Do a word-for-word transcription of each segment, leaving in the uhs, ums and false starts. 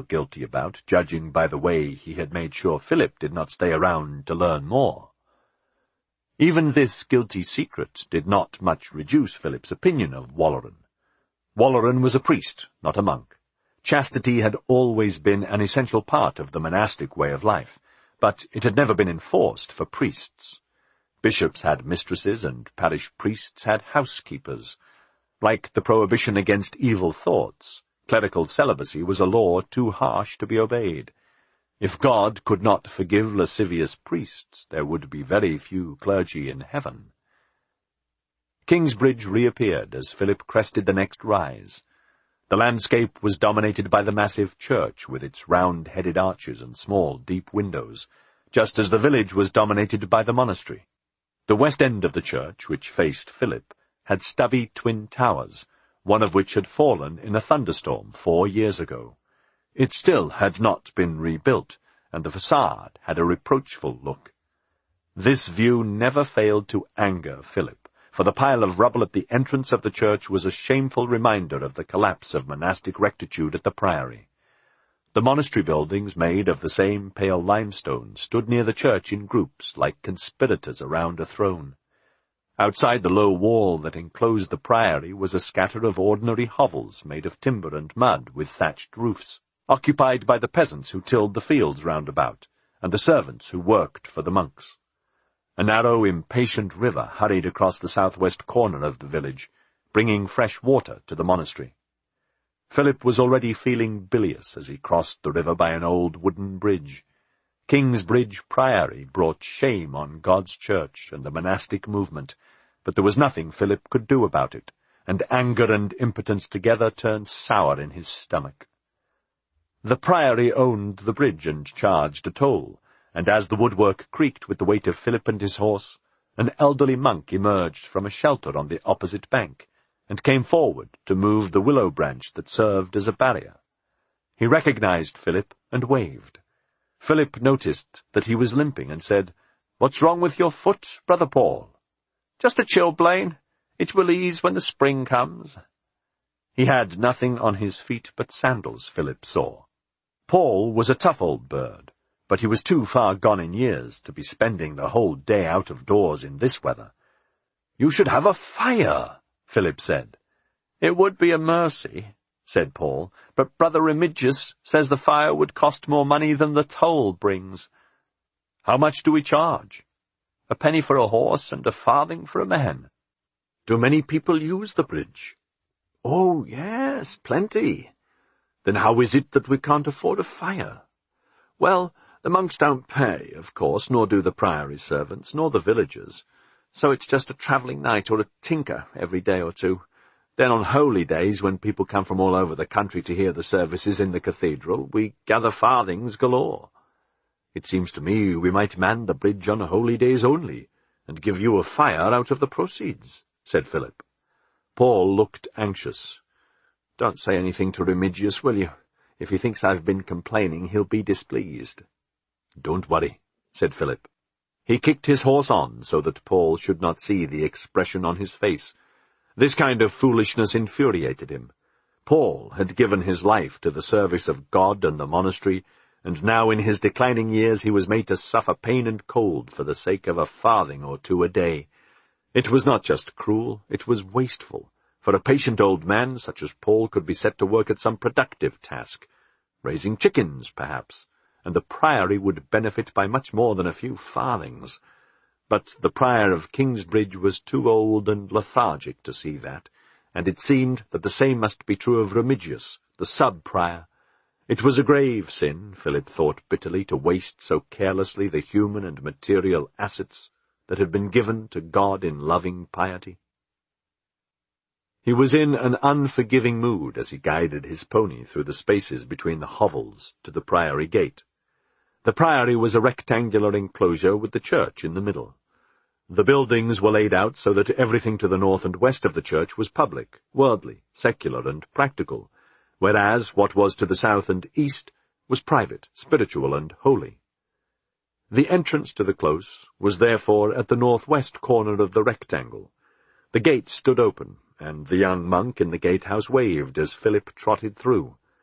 guilty about, judging by the way he had made sure Philip did not stay around to learn more. Even this guilty secret did not much reduce Philip's opinion of Walleran. Walleran was a priest, not a monk. Chastity had always been an essential part of the monastic way of life, but it had never been enforced for priests. Bishops had mistresses, and parish priests had housekeepers. Like the prohibition against evil thoughts, clerical celibacy was a law too harsh to be obeyed. If God could not forgive lascivious priests, there would be very few clergy in heaven. Kingsbridge reappeared as Philip crested the next rise. The landscape was dominated by the massive church with its round-headed arches and small, deep windows, just as the village was dominated by the monastery. The west end of the church, which faced Philip, had stubby twin towers, one of which had fallen in a thunderstorm four years ago. It still had not been rebuilt, and the facade had a reproachful look. This view never failed to anger Philip, for the pile of rubble at the entrance of the church was a shameful reminder of the collapse of monastic rectitude at the priory. The monastery buildings, made of the same pale limestone, stood near the church in groups, like conspirators around a throne. Outside the low wall that enclosed the priory was a scatter of ordinary hovels made of timber and mud with thatched roofs, occupied by the peasants who tilled the fields round about, and the servants who worked for the monks. A narrow, impatient river hurried across the southwest corner of the village, bringing fresh water to the monastery. Philip was already feeling bilious as he crossed the river by an old wooden bridge. Kingsbridge Priory brought shame on God's church and the monastic movement, but there was nothing Philip could do about it, and anger and impotence together turned sour in his stomach. The priory owned the bridge and charged a toll, and as the woodwork creaked with the weight of Philip and his horse, an elderly monk emerged from a shelter on the opposite bank, and came forward to move the willow branch that served as a barrier. He recognized Philip and waved. Philip noticed that he was limping and said, "What's wrong with your foot, Brother Paul?" "Just a chilblain. It will ease when the spring comes." He had nothing on his feet but sandals, Philip saw. Paul was a tough old bird, but he was too far gone in years to be spending the whole day out of doors in this weather. "You should have a fire," Philip said. "It would be a mercy," said Paul, "but Brother Remigius says the fire would cost more money than the toll brings." "How much do we charge?" "A penny for a horse and a farthing for a man." "Do many people use the bridge?" "Oh, yes, plenty." "Then how is it that we can't afford a fire?" "Well, the monks don't pay, of course, nor do the priory servants, nor the villagers. So it's just a travelling knight or a tinker every day or two. Then on holy days, when people come from all over the country to hear the services in the cathedral, we gather farthings galore." "It seems to me we might man the bridge on holy days only, and give you a fire out of the proceeds," said Philip. Paul looked anxious. "Don't say anything to Remigius, will you? If he thinks I've been complaining, he'll be displeased." "Don't worry," said Philip. He kicked his horse on so that Paul should not see the expression on his face. This kind of foolishness infuriated him. Paul had given his life to the service of God and the monastery, and now in his declining years he was made to suffer pain and cold for the sake of a farthing or two a day. It was not just cruel, it was wasteful, for a patient old man such as Paul could be set to work at some productive task, raising chickens, perhaps, and the priory would benefit by much more than a few farthings. But the prior of Kingsbridge was too old and lethargic to see that, and it seemed that the same must be true of Remigius, the sub-prior. It was a grave sin, Philip thought bitterly, to waste so carelessly the human and material assets that had been given to God in loving piety. He was in an unforgiving mood as he guided his pony through the spaces between the hovels to the priory gate. The priory was a rectangular enclosure with the church in the middle. The buildings were laid out so that everything to the north and west of the church was public, worldly, secular, and practical, whereas what was to the south and east was private, spiritual, and holy. The entrance to the close was therefore at the northwest corner of the rectangle. The gate stood open, and the young monk in the gatehouse waved as Philip trotted through.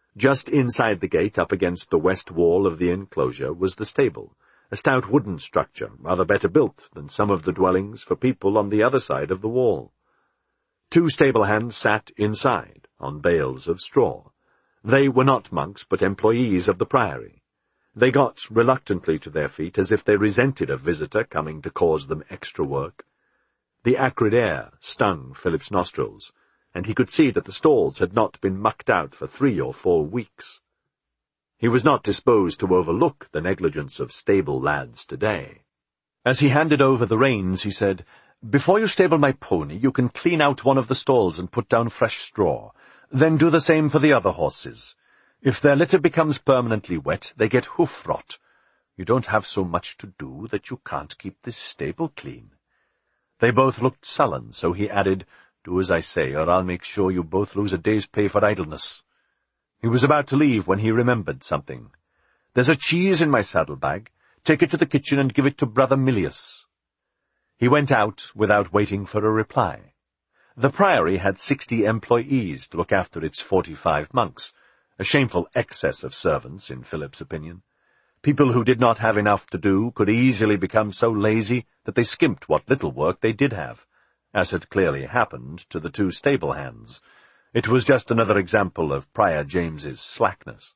Just inside the gate, up against the west wall of the enclosure, was the stable, a stout wooden structure, rather better built than some of the dwellings for people on the other side of the wall. Two stable hands sat inside, on bales of straw. They were not monks, but employees of the priory. They got reluctantly to their feet, as if they resented a visitor coming to cause them extra work. The acrid air stung Philip's nostrils, and he could see that the stalls had not been mucked out for three or four weeks. He was not disposed to overlook the negligence of stable lads today. As he handed over the reins, he said, "Before you stable my pony, you can clean out one of the stalls and put down fresh straw. Then do the same for the other horses. If their litter becomes permanently wet, they get hoof rot. You don't have so much to do that you can't keep this stable clean." They both looked sullen, so he added, "Do as I say, or I'll make sure you both lose a day's pay for idleness." He was about to leave when he remembered something. "There's a cheese in my saddlebag. Take it to the kitchen and give it to Brother Milius." He went out without waiting for a reply. The priory had sixty employees to look after its forty-five monks, a shameful excess of servants, in Philip's opinion. People who did not have enough to do could easily become so lazy that they skimped what little work they did have, as had clearly happened to the two stable hands. It was just another example of Prior James's slackness.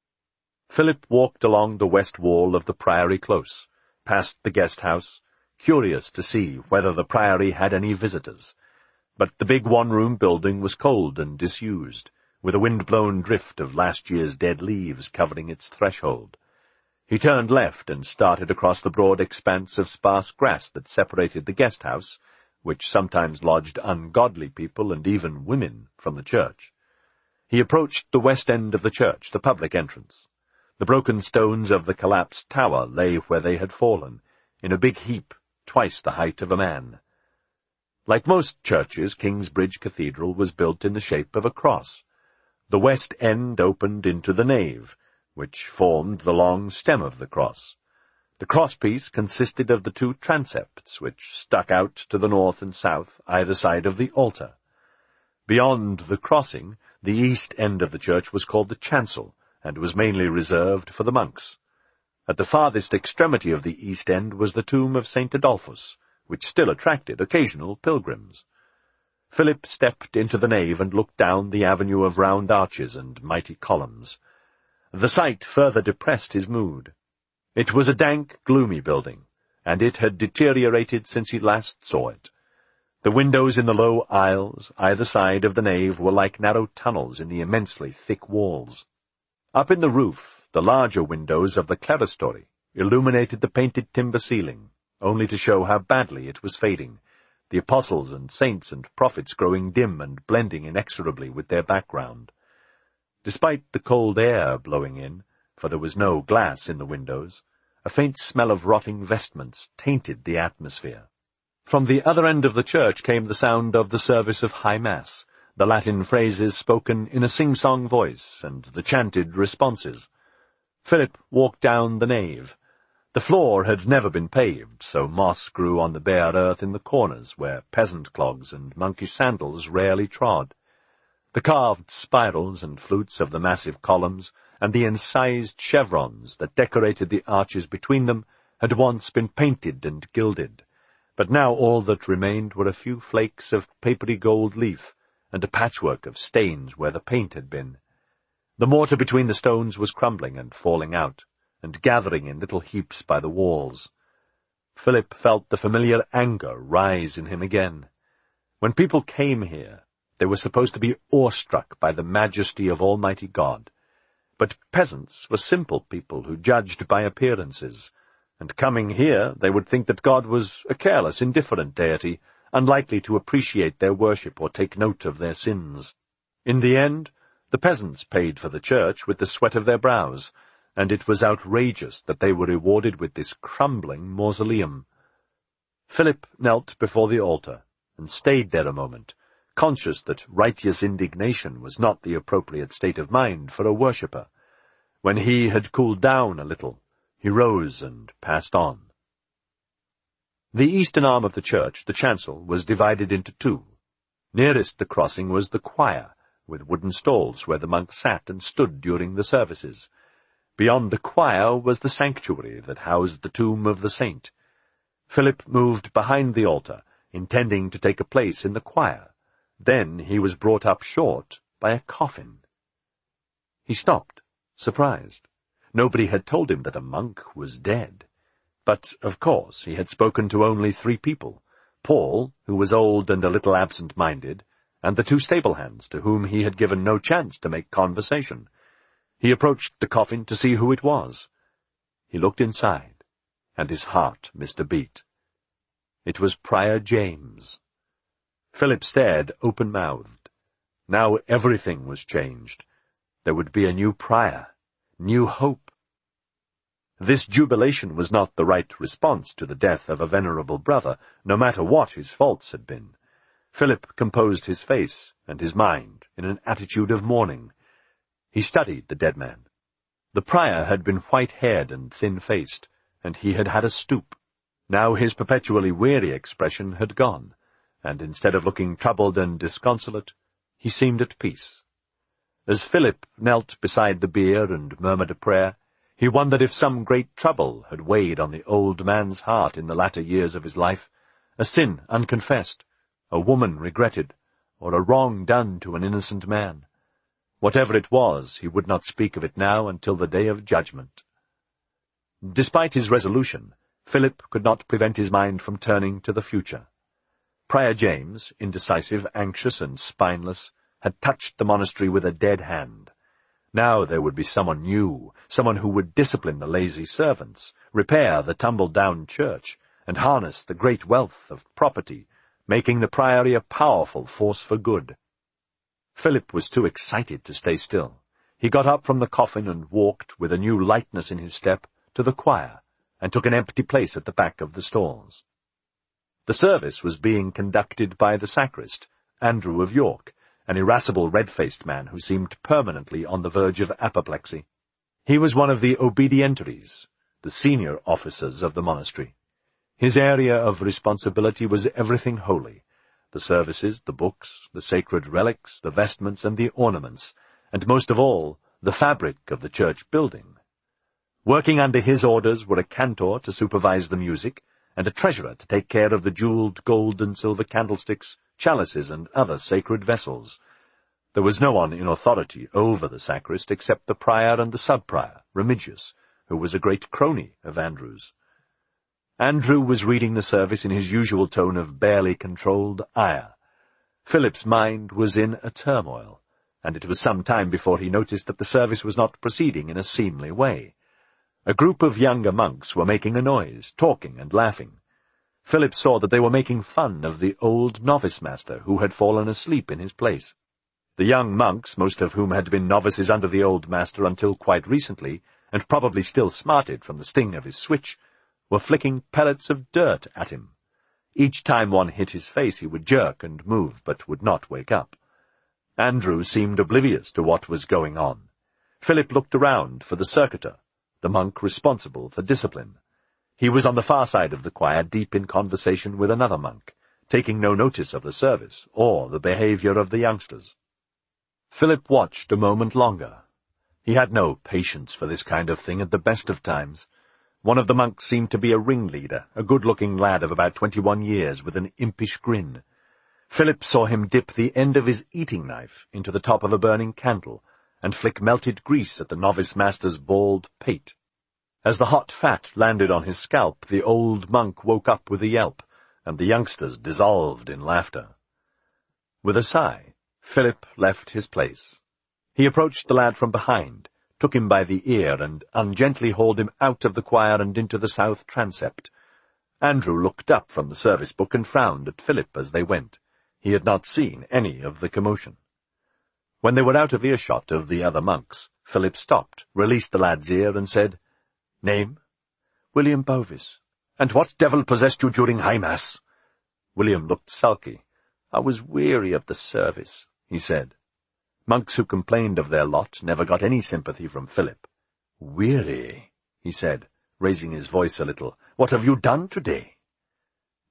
Philip walked along the west wall of the priory close, past the guest-house, curious to see whether the priory had any visitors. But the big one-room building was cold and disused, with a wind-blown drift of last year's dead leaves covering its threshold. He turned left and started across the broad expanse of sparse grass that separated the guest-house, which sometimes lodged ungodly people and even women, from the church. He approached the west end of the church, the public entrance. The broken stones of the collapsed tower lay where they had fallen, in a big heap, twice the height of a man. Like most churches, Kingsbridge Cathedral was built in the shape of a cross. The west end opened into the nave, which formed the long stem of the cross. The crosspiece consisted of the two transepts, which stuck out to the north and south, either side of the altar. Beyond the crossing, the east end of the church was called the chancel, and was mainly reserved for the monks. At the farthest extremity of the east end was the tomb of Saint Adolphus, which still attracted occasional pilgrims. Philip stepped into the nave and looked down the avenue of round arches and mighty columns. The sight further depressed his mood. It was a dank, gloomy building, and it had deteriorated since he last saw it. The windows in the low aisles, either side of the nave, were like narrow tunnels in the immensely thick walls. Up in the roof, the larger windows of the clerestory illuminated the painted timber ceiling, only to show how badly it was fading, the apostles and saints and prophets growing dim and blending inexorably with their background. Despite the cold air blowing in, for there was no glass in the windows, a faint smell of rotting vestments tainted the atmosphere. From the other end of the church came the sound of the service of High Mass, the Latin phrases spoken in a sing-song voice, and the chanted responses. Philip walked down the nave. The floor had never been paved, so moss grew on the bare earth in the corners where peasant clogs and monkish sandals rarely trod. The carved spirals and flutes of the massive columns, and the incised chevrons that decorated the arches between them, had once been painted and gilded, but now all that remained were a few flakes of papery gold leaf, and a patchwork of stains where the paint had been. The mortar between the stones was crumbling and falling out, and gathering in little heaps by the walls. Philip felt the familiar anger rise in him again. When people came here, they were supposed to be awestruck by the majesty of Almighty God. But peasants were simple people who judged by appearances, and coming here they would think that God was a careless, indifferent deity, unlikely to appreciate their worship or take note of their sins. In the end, the peasants paid for the church with the sweat of their brows, and it was outrageous that they were rewarded with this crumbling mausoleum. Philip knelt before the altar, and stayed there a moment, conscious that righteous indignation was not the appropriate state of mind for a worshipper. When he had cooled down a little, he rose and passed on. The eastern arm of the church, the chancel, was divided into two. Nearest the crossing was the choir, with wooden stalls where the monks sat and stood during the services. Beyond the choir was the sanctuary that housed the tomb of the saint. Philip moved behind the altar, intending to take a place in the choir. Then he was brought up short by a coffin. He stopped, surprised. Nobody had told him that a monk was dead. But, of course, he had spoken to only three people, Paul, who was old and a little absent-minded, and the two stable hands, to whom he had given no chance to make conversation. He approached the coffin to see who it was. He looked inside, and his heart missed a beat. It was Prior James. Philip stared open-mouthed. Now everything was changed. There would be a new prior, new hope. This jubilation was not the right response to the death of a venerable brother, no matter what his faults had been. Philip composed his face and his mind in an attitude of mourning. He studied the dead man. The prior had been white-haired and thin-faced, and he had had a stoop. Now his perpetually weary expression had gone, and instead of looking troubled and disconsolate, he seemed at peace. As Philip knelt beside the bier and murmured a prayer, he wondered if some great trouble had weighed on the old man's heart in the latter years of his life, a sin unconfessed, a woman regretted, or a wrong done to an innocent man. Whatever it was, he would not speak of it now until the day of judgment. Despite his resolution, Philip could not prevent his mind from turning to the future. Prior James, indecisive, anxious, and spineless, had touched the monastery with a dead hand. Now there would be someone new, someone who would discipline the lazy servants, repair the tumble-down church, and harness the great wealth of property, making the priory a powerful force for good. Philip was too excited to stay still. He got up from the coffin and walked, with a new lightness in his step, to the choir, and took an empty place at the back of the stalls. The service was being conducted by the sacrist, Andrew of York, an irascible red-faced man who seemed permanently on the verge of apoplexy. He was one of the obedientaries, the senior officers of the monastery. His area of responsibility was everything holy, the services, the books, the sacred relics, the vestments, and the ornaments, and most of all, the fabric of the church building. Working under his orders were a cantor to supervise the music, and a treasurer to take care of the jeweled gold and silver candlesticks, chalices, and other sacred vessels. There was no one in authority over the sacrist except the prior and the sub-prior, Remigius, who was a great crony of Andrew's. Andrew was reading the service in his usual tone of barely controlled ire. Philip's mind was in a turmoil, and it was some time before he noticed that the service was not proceeding in a seemly way. A group of younger monks were making a noise, talking and laughing. Philip saw that they were making fun of the old novice-master who had fallen asleep in his place. The young monks, most of whom had been novices under the old master until quite recently, and probably still smarted from the sting of his switch, were flicking pellets of dirt at him. Each time one hit his face he would jerk and move, but would not wake up. Andrew seemed oblivious to what was going on. Philip looked around for the circuiter, the monk responsible for discipline. He was on the far side of the choir, deep in conversation with another monk, taking no notice of the service or the behavior of the youngsters. Philip watched a moment longer. He had no patience for this kind of thing at the best of times. One of the monks seemed to be a ringleader, a good-looking lad of about twenty-one years with an impish grin. Philip saw him dip the end of his eating knife into the top of a burning candle and flick melted grease at the novice master's bald pate. As the hot fat landed on his scalp, the old monk woke up with a yelp, and the youngsters dissolved in laughter. With a sigh, Philip left his place. He approached the lad from behind, took him by the ear, and ungently hauled him out of the choir and into the south transept. Andrew looked up from the service book and frowned at Philip as they went. He had not seen any of the commotion. When they were out of earshot of the other monks, Philip stopped, released the lad's ear, and said, "Name?" "William Bovis." "And what devil possessed you during High Mass?" William looked sulky. "I was weary of the service," he said. Monks who complained of their lot never got any sympathy from Philip. "Weary?" he said, raising his voice a little. "What have you done today?"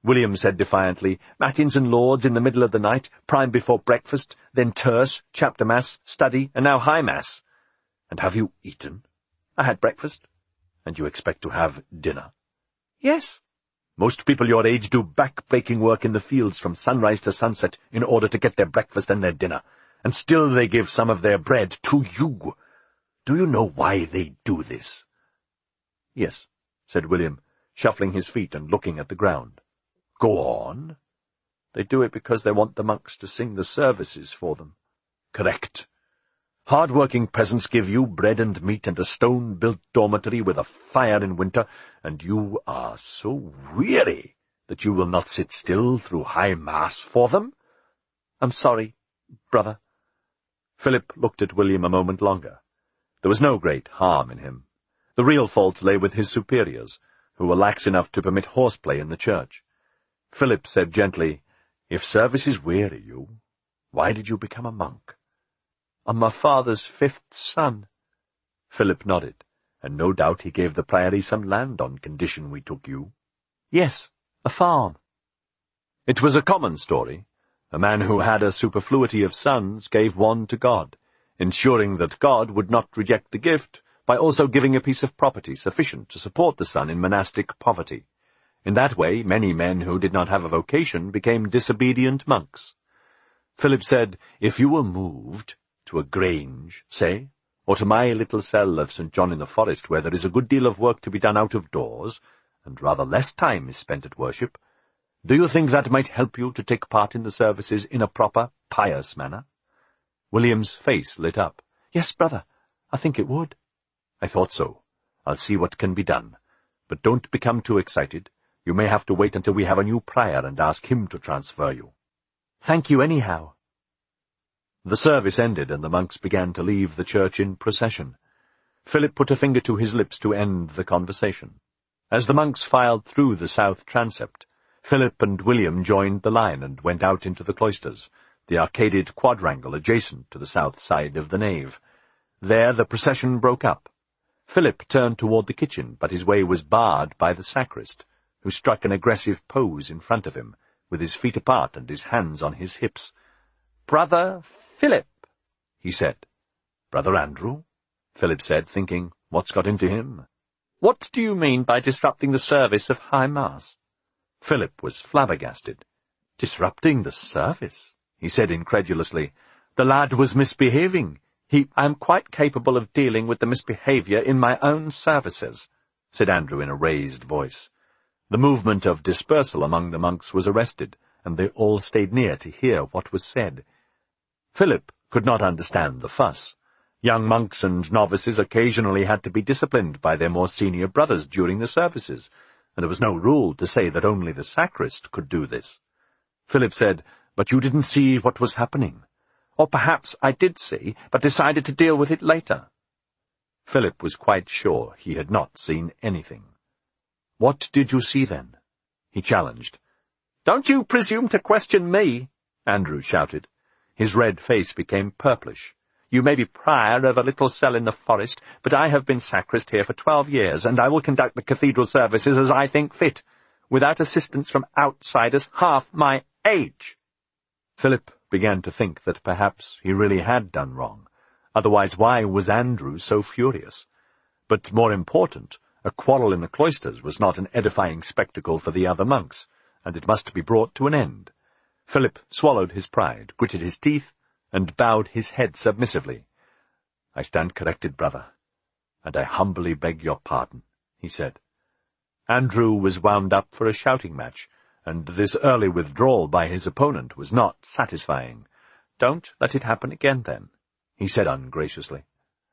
William said defiantly. "Matins and Lords in the middle of the night, prime before breakfast, then terce, chapter mass, study, and now high mass." "And have you eaten?" "I had breakfast." "And you expect to have dinner?" "Yes." "Most people your age do back-breaking work in the fields from sunrise to sunset in order to get their breakfast and their dinner, and still they give some of their bread to you. Do you know why they do this?" "Yes," said William, shuffling his feet and looking at the ground. "Go on." "They do it because they want the monks to sing the services for them." "Correct. Hard-working peasants give you bread and meat and a stone-built dormitory with a fire in winter, and you are so weary that you will not sit still through high mass for them?" "I'm sorry, brother." Philip looked at William a moment longer. There was no great harm in him. The real fault lay with his superiors, who were lax enough to permit horseplay in the church. Philip said gently, "If services weary you, why did you become a monk?" "I'm my father's fifth son." Philip nodded, and no doubt he gave the priory some land on condition we took you. "Yes, a farm." It was a common story. A man who had a superfluity of sons gave one to God, ensuring that God would not reject the gift by also giving a piece of property sufficient to support the son in monastic poverty. In that way, many men who did not have a vocation became disobedient monks. Philip said, "If you were moved to a grange, say, or to my little cell of Saint John in the Forest, where there is a good deal of work to be done out of doors, and rather less time is spent at worship, do you think that might help you to take part in the services in a proper, pious manner?" William's face lit up. "Yes, brother, I think it would." "I thought so. I'll see what can be done. But don't become too excited. You may have to wait until we have a new prior and ask him to transfer you." "Thank you anyhow." The service ended, and the monks began to leave the church in procession. Philip put a finger to his lips to end the conversation. As the monks filed through the south transept, Philip and William joined the line and went out into the cloisters, the arcaded quadrangle adjacent to the south side of the nave. There the procession broke up. Philip turned toward the kitchen, but his way was barred by the sacrist, who struck an aggressive pose in front of him, with his feet apart and his hands on his hips. "Brother Philip," he said. "Brother Andrew?" Philip said, thinking, "What's got into him?" "What do you mean by disrupting the service of High Mass?" Philip was flabbergasted. "Disrupting the service?" he said incredulously. "The lad was misbehaving. He— "I am quite capable of dealing with the misbehaviour in my own services," said Andrew in a raised voice. The movement of dispersal among the monks was arrested, and they all stayed near to hear what was said. Philip could not understand the fuss. Young monks and novices occasionally had to be disciplined by their more senior brothers during the services, and there was no rule to say that only the sacrist could do this. Philip said, "But you didn't see what was happening." "Or perhaps I did see, but decided to deal with it later." Philip was quite sure he had not seen anything. "What did you see, then?" he challenged. "Don't you presume to question me," Andrew shouted. His red face became purplish. "You may be prior of a little cell in the forest, but I have been sacrist here for twelve years, and I will conduct the cathedral services as I think fit, without assistance from outsiders half my age." Philip began to think that perhaps he really had done wrong. Otherwise, why was Andrew so furious? But more important, a quarrel in the cloisters was not an edifying spectacle for the other monks, and it must be brought to an end. Philip swallowed his pride, gritted his teeth, and bowed his head submissively. "I stand corrected, brother, and I humbly beg your pardon," he said. Andrew was wound up for a shouting match, and this early withdrawal by his opponent was not satisfying. "Don't let it happen again, then," he said ungraciously.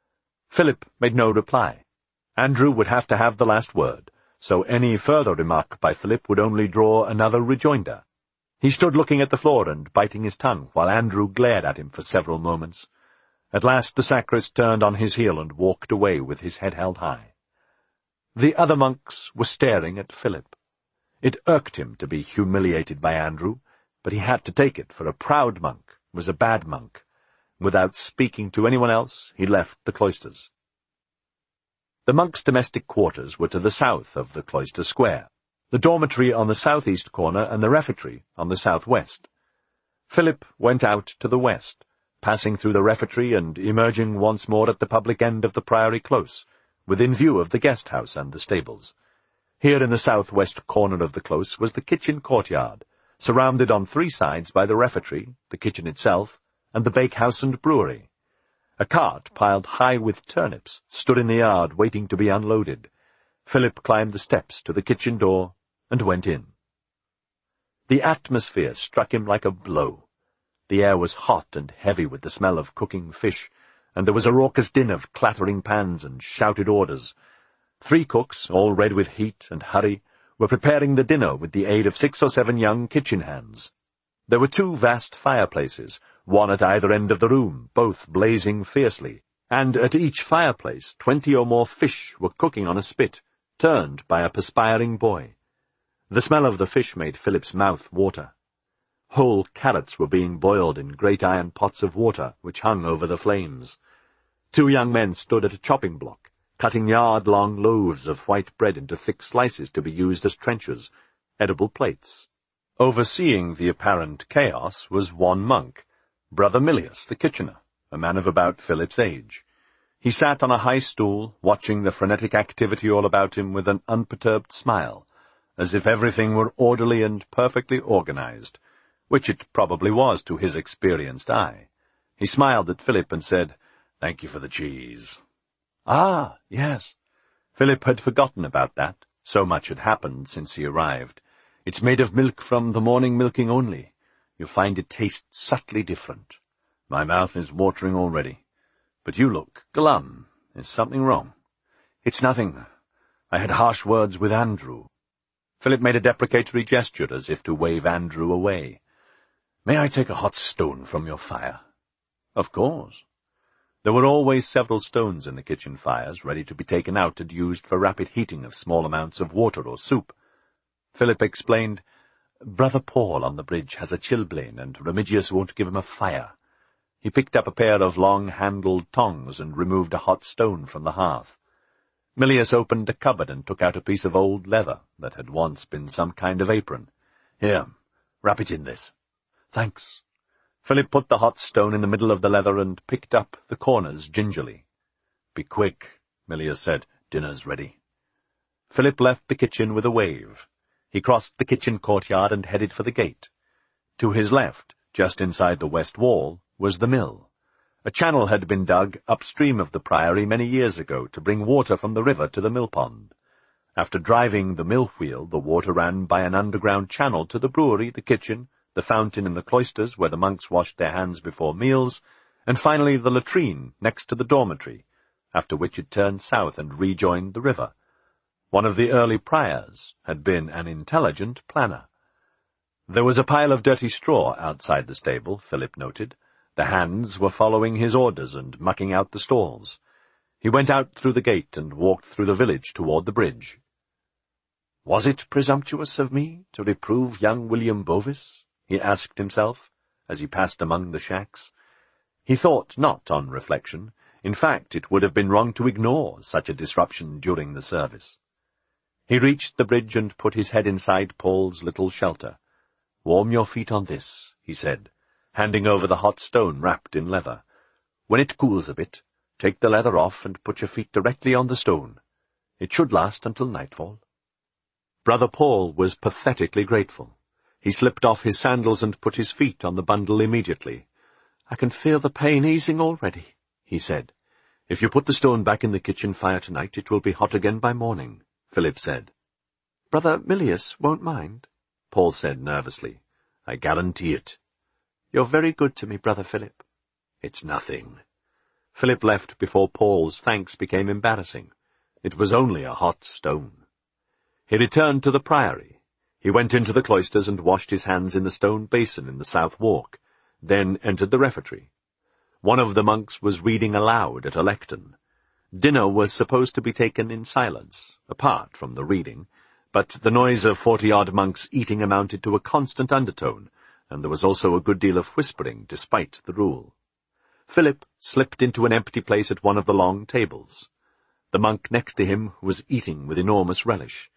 Philip made no reply. Andrew would have to have the last word, so any further remark by Philip would only draw another rejoinder. He stood looking at the floor and biting his tongue, while Andrew glared at him for several moments. At last the sacrist turned on his heel and walked away with his head held high. The other monks were staring at Philip. It irked him to be humiliated by Andrew, but he had to take it, for a proud monk was a bad monk. Without speaking to anyone else, he left the cloisters. The monks' domestic quarters were to the south of the cloister square. the dormitory on the southeast corner and the refectory on the southwest. Philip went out to the west, passing through the refectory and emerging once more at the public end of the Priory Close, within view of the guest-house and the stables. Here in the southwest corner of the close was the kitchen courtyard, surrounded on three sides by the refectory, the kitchen itself, and the bakehouse and brewery. A cart piled high with turnips stood in the yard waiting to be unloaded. Philip climbed the steps to the kitchen door and went in. The atmosphere struck him like a blow. The air was hot and heavy with the smell of cooking fish, and there was a raucous din of clattering pans and shouted orders. Three cooks, all red with heat and hurry, were preparing the dinner with the aid of six or seven young kitchen hands. There were two vast fireplaces, one at either end of the room, both blazing fiercely, and at each fireplace twenty or more fish were cooking on a spit, turned by a perspiring boy. The smell of the fish made Philip's mouth water. Whole carrots were being boiled in great iron pots of water which hung over the flames. Two young men stood at a chopping block, cutting yard-long loaves of white bread into thick slices to be used as trenchers, edible plates. Overseeing the apparent chaos was one monk, Brother Milius, the kitchener, a man of about Philip's age. He sat on a high stool, watching the frenetic activity all about him with an unperturbed smile, as if everything were orderly and perfectly organized, which it probably was to his experienced eye. He smiled at Philip and said, "Thank you for the cheese." Ah, yes. Philip had forgotten about that. So much had happened since he arrived. It's made of milk from the morning milking only. You find it tastes subtly different. My mouth is watering already. But you look glum. Is something wrong? It's nothing. I had harsh words with Andrew. Philip made a deprecatory gesture as if to wave Andrew away. May I take a hot stone from your fire? Of course. There were always several stones in the kitchen fires, ready to be taken out and used for rapid heating of small amounts of water or soup. Philip explained, Brother Paul on the bridge has a chilblain, and Remigius won't give him a fire. He picked up a pair of long-handled tongs and removed a hot stone from the hearth. Milius opened a cupboard and took out a piece of old leather that had once been some kind of apron. Here, wrap it in this. Thanks. Philip put the hot stone in the middle of the leather and picked up the corners gingerly. Be quick, Milius said. Dinner's ready. Philip left the kitchen with a wave. He crossed the kitchen courtyard and headed for the gate. To his left, just inside the west wall, was the mill. A channel had been dug upstream of the priory many years ago to bring water from the river to the mill pond. After driving the mill wheel, the water ran by an underground channel to the brewery, the kitchen, the fountain in the cloisters where the monks washed their hands before meals, and finally the latrine next to the dormitory, after which it turned south and rejoined the river. One of the early priors had been an intelligent planner. There was a pile of dirty straw outside the stable, Philip noted. The hands were following his orders and mucking out the stalls. He went out through the gate and walked through the village toward the bridge. Was it presumptuous of me to reprove young William Bovis? He asked himself, as he passed among the shacks. He thought not on reflection. In fact, it would have been wrong to ignore such a disruption during the service. He reached the bridge and put his head inside Paul's little shelter. Warm your feet on this, he said, handing over the hot stone wrapped in leather. When it cools a bit, take the leather off and put your feet directly on the stone. It should last until nightfall. Brother Paul was pathetically grateful. He slipped off his sandals and put his feet on the bundle immediately. I can feel the pain easing already, he said. If you put the stone back in the kitchen fire tonight, it will be hot again by morning, Philip said. Brother Milius won't mind, Paul said nervously. I guarantee it. You're very good to me, Brother Philip. It's nothing. Philip left before Paul's thanks became embarrassing. It was only a hot stone. He returned to the priory. He went into the cloisters and washed his hands in the stone basin in the south walk, then entered the refectory. One of the monks was reading aloud at a lectern. Dinner was supposed to be taken in silence, apart from the reading, but the noise of forty-odd monks eating amounted to a constant undertone, and there was also a good deal of whispering, despite the rule. Philip slipped into an empty place at one of the long tables. The monk next to him was eating with enormous relish.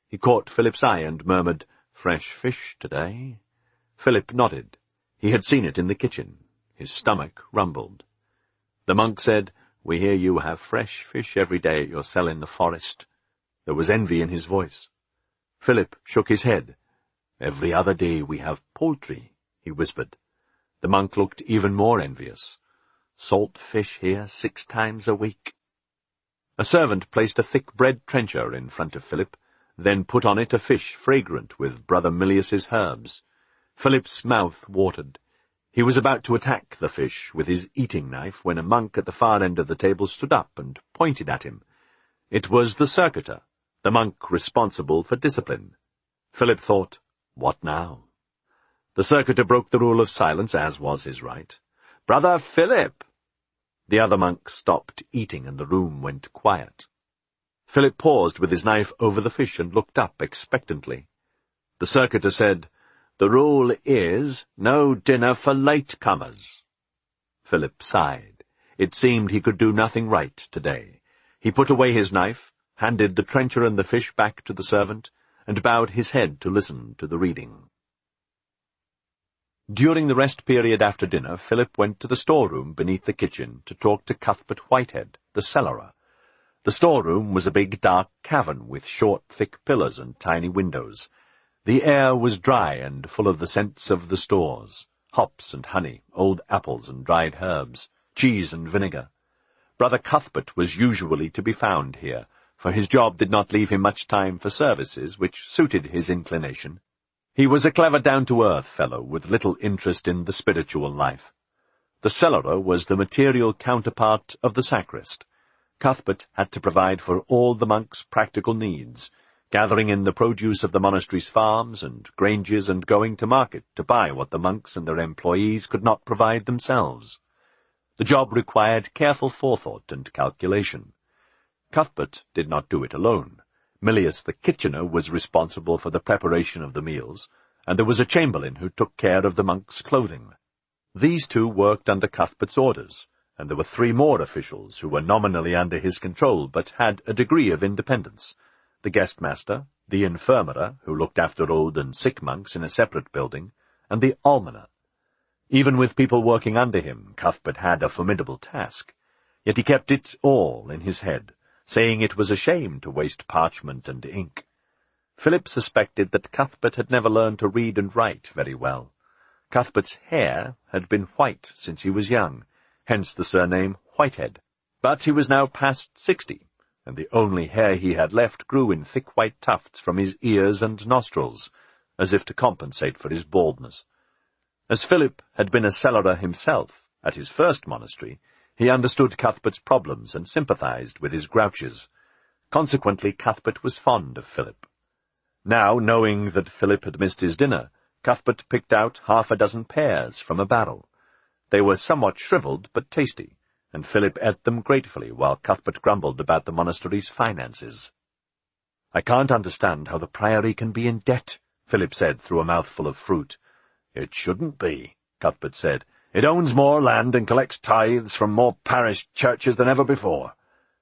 He caught Philip's eye and murmured, "Fresh fish today." Philip nodded. He had seen it in the kitchen. His stomach rumbled. The monk said, "We hear you have fresh fish every day at your cell in the forest." There was envy in his voice. Philip shook his head. "Every other day we have poultry," he whispered. The monk looked even more envious. "Salt fish here six times a week." A servant placed a thick bread trencher in front of Philip, then put on it a fish fragrant with Brother Milius's herbs. Philip's mouth watered. He was about to attack the fish with his eating knife when a monk at the far end of the table stood up and pointed at him. It was the circuiter, the monk responsible for discipline. Philip thought, what now? The circuiter broke the rule of silence, as was his right. "Brother Philip!" The other monk stopped eating, and the room went quiet. Philip paused with his knife over the fish and looked up expectantly. The circuiter said, "The rule is no dinner for late-comers." Philip sighed. It seemed he could do nothing right today. He put away his knife, handed the trencher and the fish back to the servant, and bowed his head to listen to the reading. During the rest period after dinner, Philip went to the storeroom beneath the kitchen to talk to Cuthbert Whitehead, the cellarer. The storeroom was a big dark cavern with short, thick pillars and tiny windows. The air was dry and full of the scents of the stores, hops and honey, old apples and dried herbs, cheese and vinegar. Brother Cuthbert was usually to be found here, for his job did not leave him much time for services which suited his inclination. He was a clever, down-to-earth fellow with little interest in the spiritual life. The cellarer was the material counterpart of the sacrist. Cuthbert had to provide for all the monks' practical needs, gathering in the produce of the monastery's farms and granges and going to market to buy what the monks and their employees could not provide themselves. The job required careful forethought and calculation. Cuthbert did not do it alone. Milius the kitchener was responsible for the preparation of the meals, and there was a chamberlain who took care of the monks' clothing. These two worked under Cuthbert's orders, and there were three more officials who were nominally under his control but had a degree of independence: the guest-master, the infirmary, who looked after old and sick monks in a separate building, and the almoner. Even with people working under him, Cuthbert had a formidable task, yet he kept it all in his head, saying it was a shame to waste parchment and ink. Philip suspected that Cuthbert had never learned to read and write very well. Cuthbert's hair had been white since he was young, hence the surname Whitehead. But he was now past sixty, and the only hair he had left grew in thick white tufts from his ears and nostrils, as if to compensate for his baldness. As Philip had been a cellarer himself at his first monastery, he understood Cuthbert's problems and sympathized with his grouches. Consequently, Cuthbert was fond of Philip. Now, knowing that Philip had missed his dinner, Cuthbert picked out half a dozen pears from a barrel. They were somewhat shriveled but tasty, and Philip ate them gratefully while Cuthbert grumbled about the monastery's finances. "I can't understand how the priory can be in debt," Philip said through a mouthful of fruit. "It shouldn't be," Cuthbert said. "It owns more land and collects tithes from more parish churches than ever before."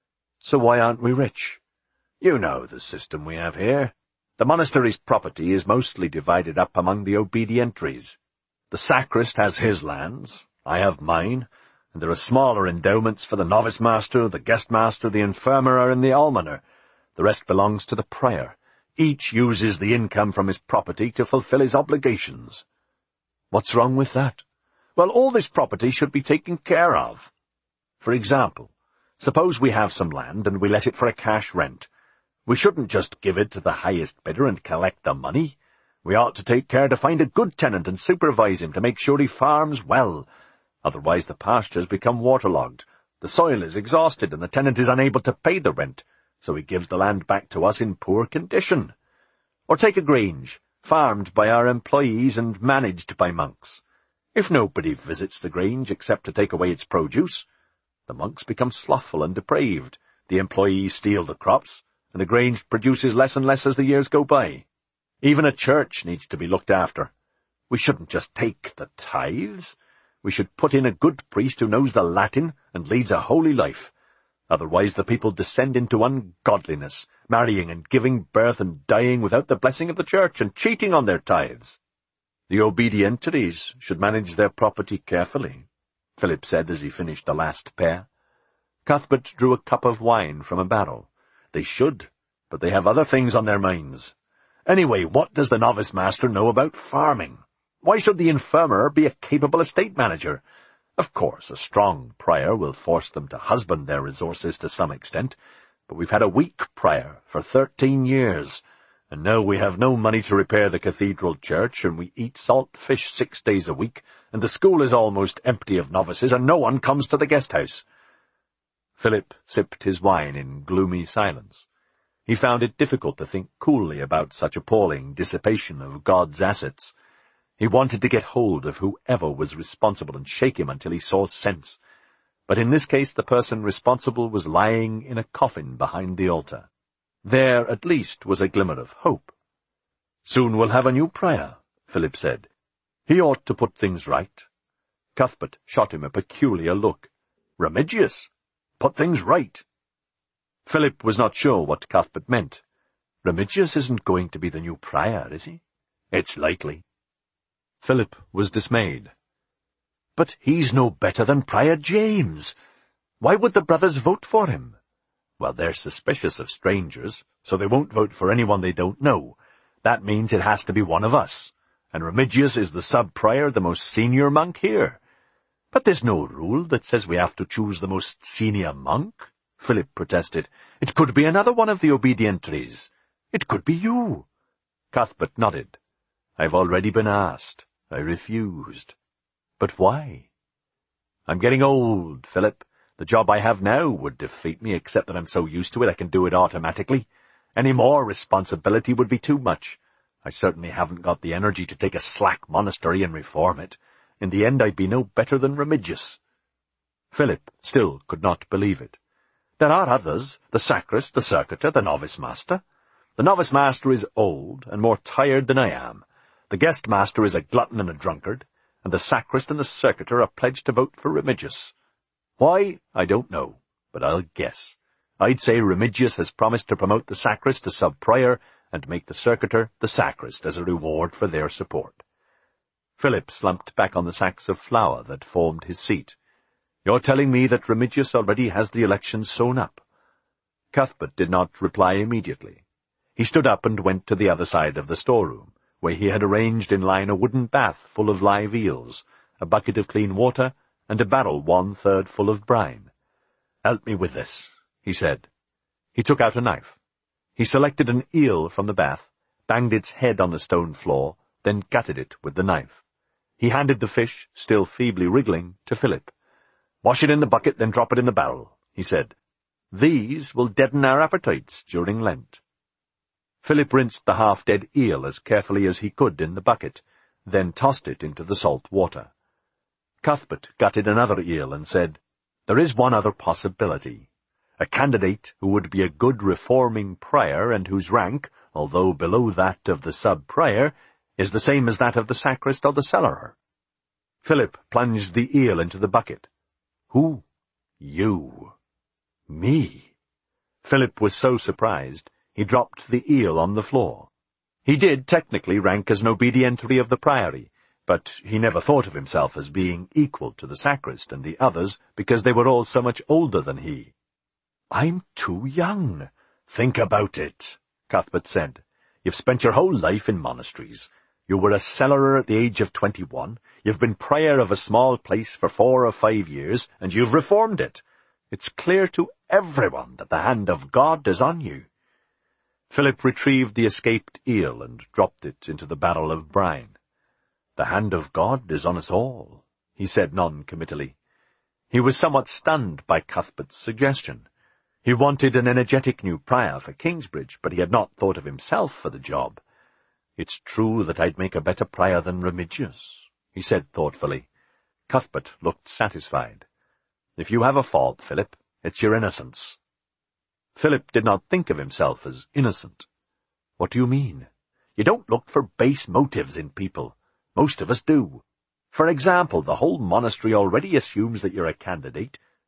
"So why aren't we rich?" "You know the system we have here. The monastery's property is mostly divided up among the obedientries. The sacrist has his lands, I have mine, and there are smaller endowments for the novice master, the guest master, the infirmary, and the almoner. The rest belongs to the prior. Each uses the income from his property to fulfill his obligations." "What's wrong with that?" "Well, all this property should be taken care of. For example, suppose we have some land and we let it for a cash rent. We shouldn't just give it to the highest bidder and collect the money. We ought to take care to find a good tenant and supervise him to make sure he farms well. Otherwise the pastures become waterlogged, the soil is exhausted, and the tenant is unable to pay the rent, so he gives the land back to us in poor condition. Or take a grange, farmed by our employees and managed by monks. If nobody visits the grange except to take away its produce, the monks become slothful and depraved, the employees steal the crops, and the grange produces less and less as the years go by. Even a church needs to be looked after. We shouldn't just take the tithes. We should put in a good priest who knows the Latin and leads a holy life. Otherwise the people descend into ungodliness, marrying and giving birth and dying without the blessing of the church, and cheating on their tithes. The obedientaries should manage their property carefully, Philip said as he finished the last pair. Cuthbert drew a cup of wine from a barrel. They should, but they have other things on their minds. Anyway, what does the novice master know about farming? Why should the infirmer be a capable estate manager? Of course, a strong prior will force them to husband their resources to some extent, but we've had a weak prior for thirteen years, and now we have no money to repair the cathedral church, and we eat salt fish six days a week, and the school is almost empty of novices, and no one comes to the guest-house. Philip sipped his wine in gloomy silence. He found it difficult to think coolly about such appalling dissipation of God's assets. He wanted to get hold of whoever was responsible and shake him until he saw sense. But in this case the person responsible was lying in a coffin behind the altar. There, at least, was a glimmer of hope. "Soon we'll have a new prior," Philip said. "He ought to put things right." Cuthbert shot him a peculiar look. "Remigius? Put things right?" Philip was not sure what Cuthbert meant. "Remigius isn't going to be the new prior, is he?" "It's likely." Philip was dismayed. "But he's no better than Prior James. Why would the brothers vote for him?" "Well, they're suspicious of strangers, so they won't vote for anyone they don't know. That means it has to be one of us, and Remigius is the sub-prior, the most senior monk here." "But there's no rule that says we have to choose the most senior monk," Philip protested. "It could be another one of the obedientaries. It could be you." Cuthbert nodded. "I've already been asked. I refused." "But why?" "I'm getting old, Philip. The job I have now would defeat me, except that I'm so used to it I can do it automatically. Any more responsibility would be too much. I certainly haven't got the energy to take a slack monastery and reform it. In the end I'd be no better than Remigius." Philip still could not believe it. "There are others, the sacrist, the circuiter, the novice master. The novice master is old and more tired than I am. The guest master is a glutton and a drunkard, and the sacrist and the circuiter are pledged to vote for Remigius. Why, I don't know, but I'll guess. I'd say Remigius has promised to promote the sacrist to sub-prior and make the circuiter the sacrist as a reward for their support." Philip slumped back on the sacks of flour that formed his seat. "You're telling me that Remigius already has the election sewn up?" Cuthbert did not reply immediately. He stood up and went to the other side of the storeroom, where he had arranged in line a wooden bath full of live eels, a bucket of clean water, and a barrel one-third full of brine. "Help me with this," he said. He took out a knife. He selected an eel from the bath, banged its head on the stone floor, then gutted it with the knife. He handed the fish, still feebly wriggling, to Philip. "Wash it in the bucket, then drop it in the barrel," he said. "These will deaden our appetites during Lent." Philip rinsed the half-dead eel as carefully as he could in the bucket, then tossed it into the salt water. Cuthbert gutted another eel and said, "There is one other possibility. A candidate who would be a good reforming prior and whose rank, although below that of the sub-prior, is the same as that of the sacrist or the cellarer." Philip plunged the eel into the bucket. "Who?" "You." "Me?" Philip was so surprised he dropped the eel on the floor. He did technically rank as an obedientary of the priory, but he never thought of himself as being equal to the sacrist and the others because they were all so much older than he. "I'm too young." "Think about it," Cuthbert said. "You've spent your whole life in monasteries. You were a cellarer at the age of twenty-one. You've been prior of a small place for four or five years, and you've reformed it. It's clear to everyone that the hand of God is on you." Philip retrieved the escaped eel and dropped it into the barrel of brine. "The hand of God is on us all," he said non-committally. He was somewhat stunned by Cuthbert's suggestion. He wanted an energetic new prior for Kingsbridge, but he had not thought of himself for the job. "It's true that I'd make a better prior than Remigius," he said thoughtfully. Cuthbert looked satisfied. "If you have a fault, Philip, it's your innocence." Philip did not think of himself as innocent. "What do you mean?" "You don't look for base motives in people. Most of us do. For example, the whole monastery already assumes that you're a candidate,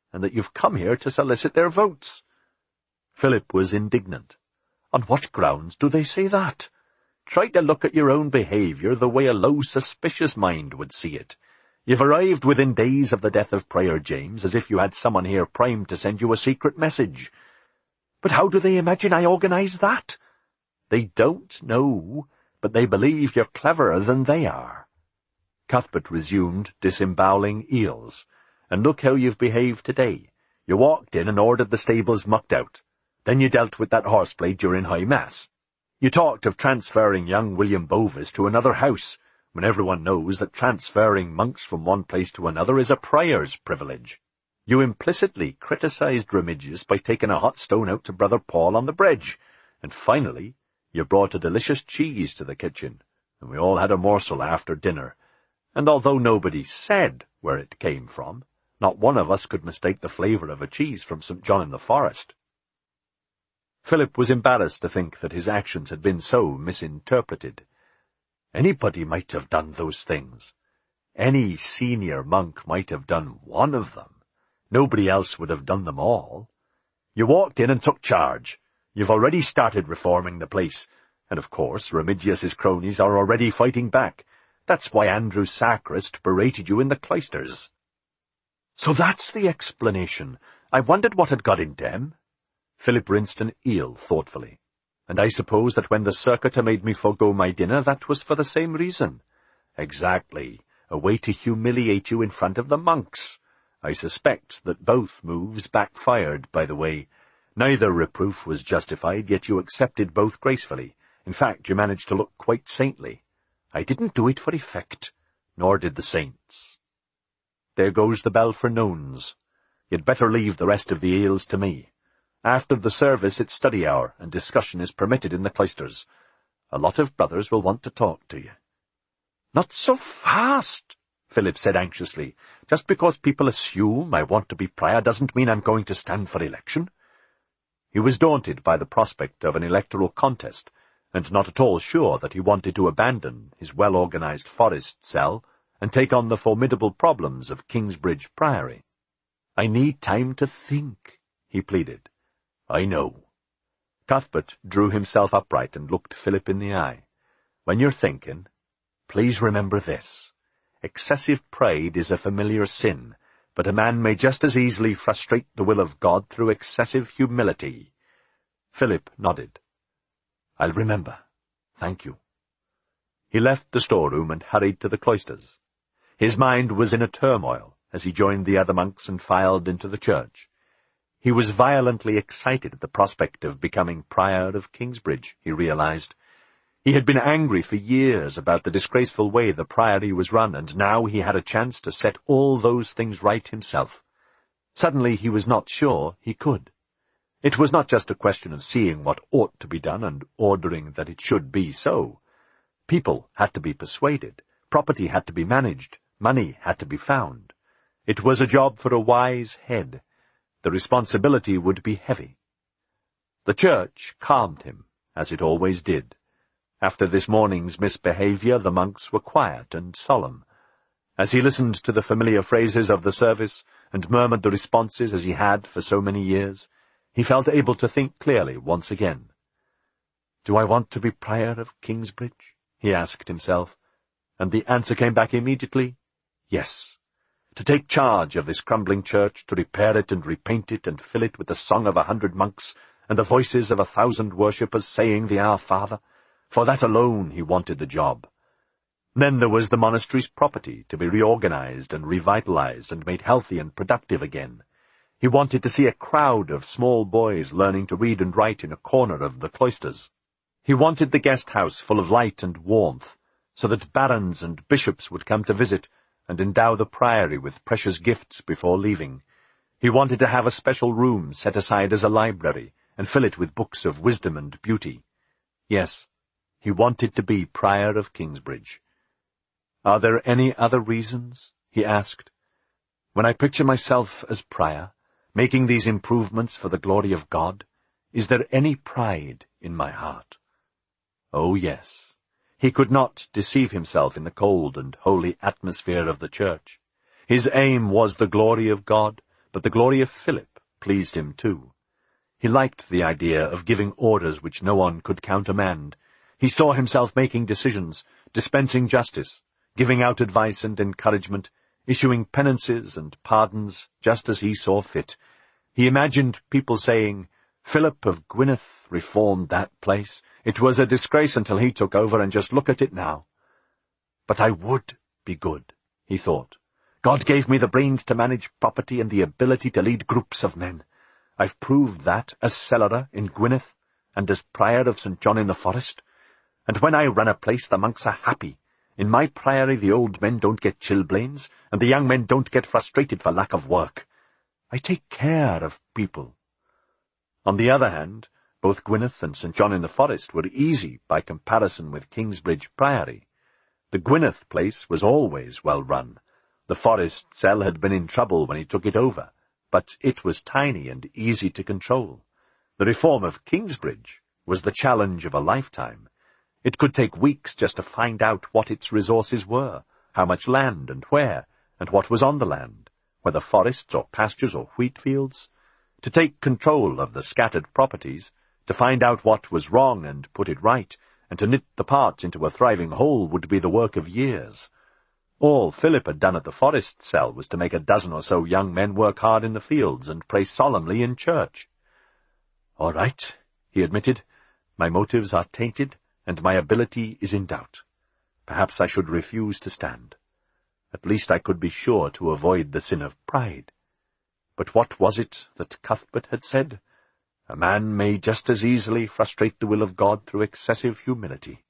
and that you've come here to solicit their votes." Philip was indignant. "On what grounds do they say that? Try to look at your own behaviour the way a low, suspicious mind would see it. You've arrived within days of the death of Prior James, as if you had someone here primed to send you a secret message. But how do they imagine I organised that? They don't know, but they believe you're cleverer than they are." Cuthbert resumed disemboweling eels. "And look how you've behaved today. You walked in and ordered the stables mucked out. Then you dealt with that horseplay during High Mass. You talked of transferring young William Bovis to another house, when everyone knows that transferring monks from one place to another is a prior's privilege. You implicitly criticised Remigius by taking a hot stone out to Brother Paul on the bridge, and finally you brought a delicious cheese to the kitchen, and we all had a morsel after dinner, and although nobody said where it came from, not one of us could mistake the flavour of a cheese from Saint John in the Forest." Philip was embarrassed to think that his actions had been so misinterpreted. Anybody might have done those things. Any senior monk might have done one of them. Nobody else would have done them all. You walked in and took charge. You've already started reforming the place, and of course Remigius's cronies are already fighting back. That's why Andrew Sacrist berated you in the cloisters." "So that's the explanation. I wondered what had got into him." Philip rinsed an eel thoughtfully. "And I suppose that when the circuiter made me forego my dinner, that was for the same reason." "Exactly. A way to humiliate you in front of the monks. I suspect that both moves backfired, by the way. Neither reproof was justified, yet you accepted both gracefully. In fact, you managed to look quite saintly. I didn't do it for effect, nor did the saints. There goes the bell for nones. You'd better leave the rest of the eels to me. After the service it's study hour, and discussion is permitted in the cloisters. A lot of brothers will want to talk to you." "Not so fast," Philip said anxiously. "Just because people assume I want to be prior doesn't mean I'm going to stand for election." He was daunted by the prospect of an electoral contest, and not at all sure that he wanted to abandon his well-organised forest cell and take on the formidable problems of Kingsbridge Priory. "I need time to think," he pleaded. "I know." Cuthbert drew himself upright and looked Philip in the eye. "When you're thinking, please remember this. Excessive pride is a familiar sin, but a man may just as easily frustrate the will of God through excessive humility." Philip nodded. "I'll remember. Thank you." He left the storeroom and hurried to the cloisters. His mind was in a turmoil as he joined the other monks and filed into the church. He was violently excited at the prospect of becoming prior of Kingsbridge, he realized. He had been angry for years about the disgraceful way the priory was run, and now he had a chance to set all those things right himself. Suddenly he was not sure he could. It was not just a question of seeing what ought to be done and ordering that it should be so. People had to be persuaded, property had to be managed, money had to be found. It was a job for a wise head. The responsibility would be heavy. The church calmed him, as it always did. After this morning's misbehaviour, the monks were quiet and solemn. As he listened to the familiar phrases of the service and murmured the responses as he had for so many years, he felt able to think clearly once again. "Do I want to be prior of Kingsbridge?" he asked himself, and the answer came back immediately, yes. To take charge of this crumbling church, to repair it and repaint it and fill it with the song of a hundred monks and the voices of a thousand worshippers saying the Our Father. For that alone he wanted the job. Then there was the monastery's property to be reorganized and revitalized and made healthy and productive again. He wanted to see a crowd of small boys learning to read and write in a corner of the cloisters. He wanted the guest house full of light and warmth, so that barons and bishops would come to visit and endow the priory with precious gifts before leaving. He wanted to have a special room set aside as a library, and fill it with books of wisdom and beauty. Yes, he wanted to be prior of Kingsbridge. "Are there any other reasons?" he asked. "When I picture myself as prior, making these improvements for the glory of God, is there any pride in my heart?" Oh, yes. He could not deceive himself in the cold and holy atmosphere of the church. His aim was the glory of God, but the glory of Philip pleased him too. He liked the idea of giving orders which no one could countermand. He saw himself making decisions, dispensing justice, giving out advice and encouragement, issuing penances and pardons just as he saw fit. He imagined people saying, "Philip of Gwynedd reformed that place. It was a disgrace until he took over, and just look at it now." "But I would be good," he thought. "God gave me the brains to manage property and the ability to lead groups of men. I've proved that as cellarer in Gwynedd and as prior of Saint John in the Forest. And when I run a place, the monks are happy. In my priory the old men don't get chilblains, and the young men don't get frustrated for lack of work. I take care of people." On the other hand, both Gwynedd and Saint John in the Forest were easy by comparison with Kingsbridge Priory. The Gwynedd place was always well run. The Forest cell had been in trouble when he took it over, but it was tiny and easy to control. The reform of Kingsbridge was the challenge of a lifetime. It could take weeks just to find out what its resources were, how much land and where, and what was on the land, whether forests or pastures or wheat fields. To take control of the scattered properties, to find out what was wrong and put it right, and to knit the parts into a thriving whole would be the work of years. All Philip had done at the Forest cell was to make a dozen or so young men work hard in the fields and pray solemnly in church. "All right," he admitted, "my motives are tainted, and my ability is in doubt. Perhaps I should refuse to stand. At least I could be sure to avoid the sin of pride. But what was it that Cuthbert had said? A man may just as easily frustrate the will of God through excessive humility.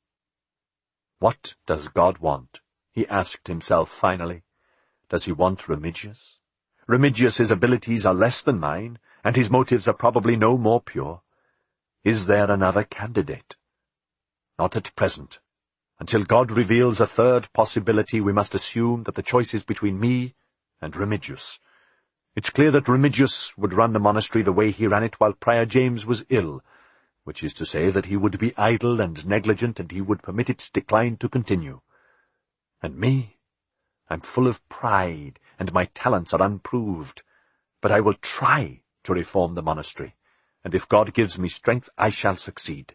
What does God want? He asked himself finally. Does he want Remigius? Remigius's abilities are less than mine, and his motives are probably no more pure. Is there another candidate? Not at present. Until God reveals a third possibility, we must assume that the choice is between me and Remigius. It's clear that Remigius would run the monastery the way he ran it while Prior James was ill, which is to say that he would be idle and negligent, and he would permit its decline to continue. And me? I'm full of pride, and my talents are unproved. But I will try to reform the monastery, and if God gives me strength, I shall succeed.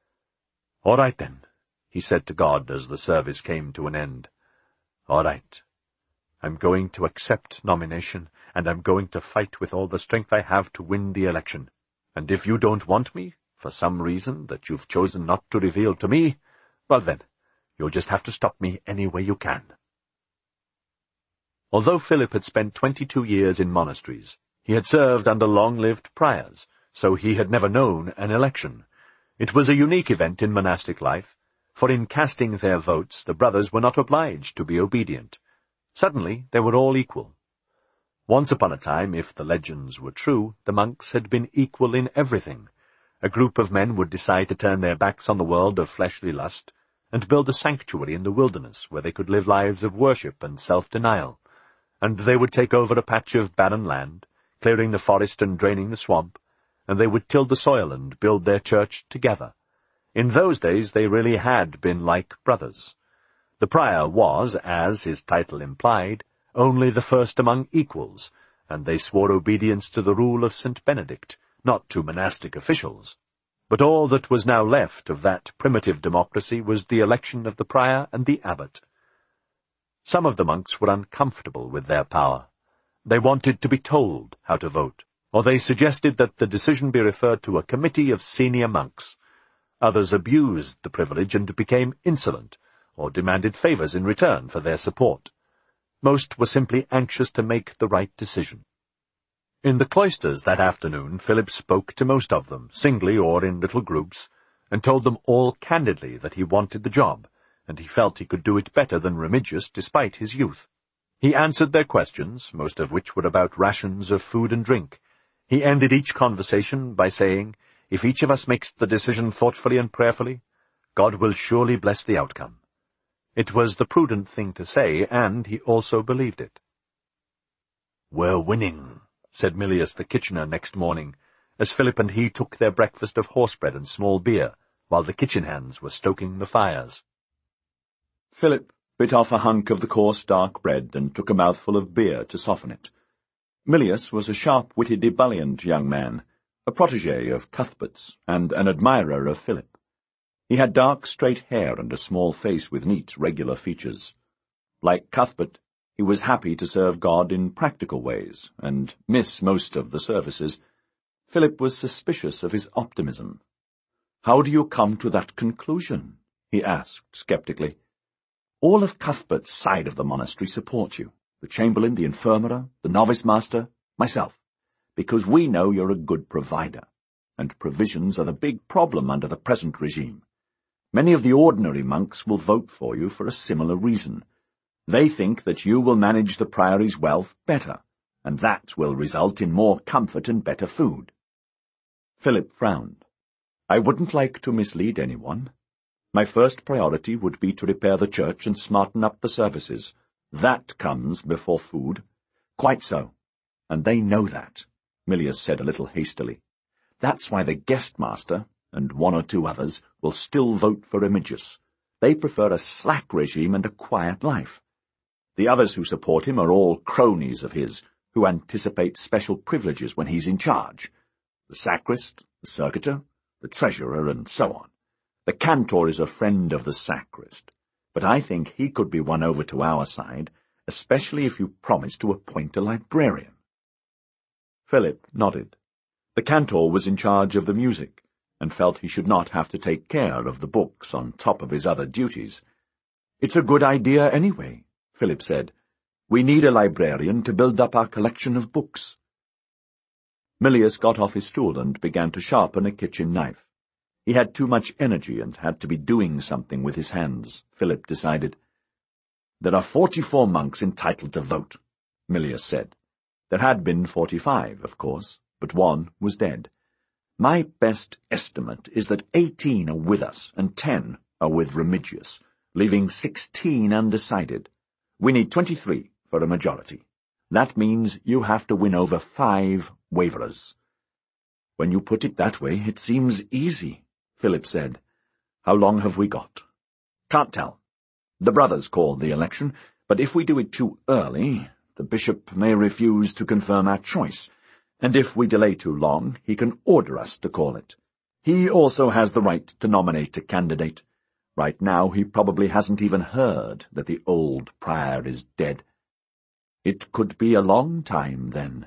All right, then, he said to God as the service came to an end. All right. I'm going to accept nomination, and I'm going to fight with all the strength I have to win the election. And if you don't want me, for some reason that you've chosen not to reveal to me, well then, you'll just have to stop me any way you can. Although Philip had spent twenty-two years in monasteries, he had served under long-lived priors, so he had never known an election. It was a unique event in monastic life, for in casting their votes the brothers were not obliged to be obedient. Suddenly they were all equal. Once upon a time, if the legends were true, the monks had been equal in everything. A group of men would decide to turn their backs on the world of fleshly lust, and build a sanctuary in the wilderness where they could live lives of worship and self-denial. And they would take over a patch of barren land, clearing the forest and draining the swamp, and they would till the soil and build their church together. In those days they really had been like brothers. The prior was, as his title implied, only the first among equals, and they swore obedience to the rule of Saint Benedict, not to monastic officials. But all that was now left of that primitive democracy was the election of the prior and the abbot. Some of the monks were uncomfortable with their power. They wanted to be told how to vote, or they suggested that the decision be referred to a committee of senior monks. Others abused the privilege and became insolent, or demanded favors in return for their support. Most were simply anxious to make the right decision. In the cloisters that afternoon, Philip spoke to most of them, singly or in little groups, and told them all candidly that he wanted the job, and he felt he could do it better than Remigius despite his youth. He answered their questions, most of which were about rations of food and drink. He ended each conversation by saying, "If each of us makes the decision thoughtfully and prayerfully, God will surely bless the outcome." It was the prudent thing to say, and he also believed it. "We're winning," said Milius the kitchener next morning, as Philip and he took their breakfast of horsebread and small beer, while the kitchen hands were stoking the fires. Philip bit off a hunk of the coarse dark bread and took a mouthful of beer to soften it. Milius was a sharp-witted, ebullient young man, a protégé of Cuthbert's and an admirer of Philip. He had dark, straight hair and a small face with neat, regular features. Like Cuthbert, he was happy to serve God in practical ways and miss most of the services. Philip was suspicious of his optimism. "How do you come to that conclusion?" he asked sceptically. "All of Cuthbert's side of the monastery support you, the chamberlain, the infirmary, the novice master, myself, because we know you're a good provider, and provisions are the big problem under the present regime. Many of the ordinary monks will vote for you for a similar reason. They think that you will manage the priory's wealth better, and that will result in more comfort and better food." Philip frowned. "I wouldn't like to mislead anyone. My first priority would be to repair the church and smarten up the services. That comes before food." "Quite so. And they know that," Milius said a little hastily. "That's why the guest master, and one or two others, will still vote for Remigius. They prefer a slack regime and a quiet life. The others who support him are all cronies of his, who anticipate special privileges when he's in charge. The sacrist, the circuiter, the treasurer, and so on. The cantor is a friend of the sacrist, but I think he could be won over to our side, especially if you promise to appoint a librarian." Philip nodded. The cantor was in charge of the music, and felt he should not have to take care of the books on top of his other duties. "It's a good idea anyway," Philip said. "We need a librarian to build up our collection of books." Milius got off his stool and began to sharpen a kitchen knife. He had too much energy and had to be doing something with his hands, Philip decided. "There are forty-four monks entitled to vote," Milius said. There had been forty-five, of course, but one was dead. "My best estimate is that eighteen are with us and ten are with Remigius, leaving sixteen undecided. We need twenty-three for a majority. That means you have to win over five waverers." "When you put it that way, it seems easy," Philip said. "How long have we got?" "Can't tell. The brothers called the election, but if we do it too early, the bishop may refuse to confirm our choice, and if we delay too long, he can order us to call it. He also has the right to nominate a candidate. Right now he probably hasn't even heard that the old prior is dead. It could be a long time, then."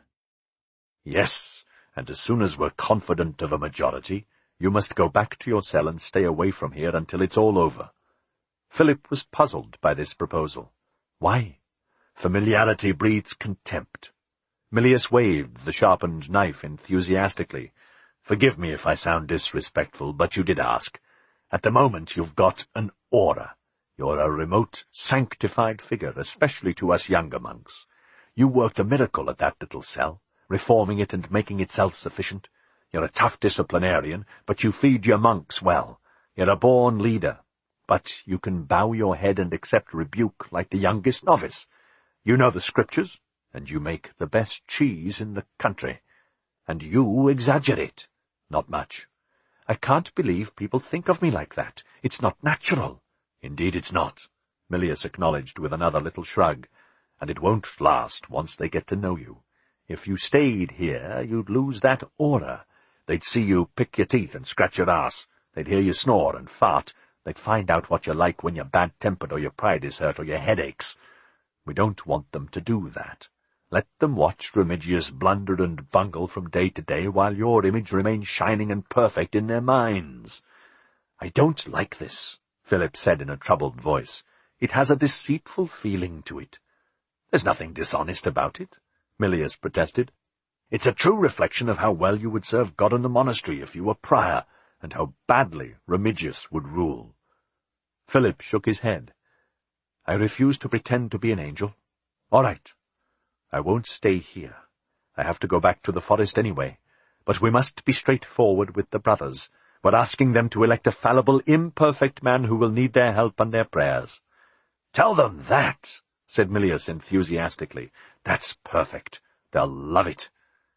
"Yes, and as soon as we're confident of a majority, you must go back to your cell and stay away from here until it's all over." Philip was puzzled by this proposal. Why? Familiarity breeds contempt. Milius waved the sharpened knife enthusiastically. "Forgive me if I sound disrespectful, but you did ask. At the moment you've got an aura. You're a remote, sanctified figure, especially to us younger monks. You worked a miracle at that little cell, reforming it and making it self-sufficient. You're a tough disciplinarian, but you feed your monks well. You're a born leader, but you can bow your head and accept rebuke like the youngest novice. You know the scriptures, and you make the best cheese in the country. And you exaggerate. Not much. I can't believe people think of me like that. It's not natural." "Indeed it's not," Milius acknowledged with another little shrug. "And it won't last once they get to know you. If you stayed here, you'd lose that aura. They'd see you pick your teeth and scratch your ass. They'd hear you snore and fart. They'd find out what you're like when you're bad-tempered or your pride is hurt or your head aches. We don't want them to do that. Let them watch Remigius blunder and bungle from day to day while your image remains shining and perfect in their minds." "I don't like this," Philip said in a troubled voice. "It has a deceitful feeling to it." "There's nothing dishonest about it," Milius protested. "It's a true reflection of how well you would serve God in the monastery if you were prior, and how badly Remigius would rule." Philip shook his head. "I refuse to pretend to be an angel. All right. I won't stay here. I have to go back to the forest anyway. But we must be straightforward with the brothers. We're asking them to elect a fallible, imperfect man who will need their help and their prayers." "Tell them that," said Milius enthusiastically. "That's perfect. They'll love it."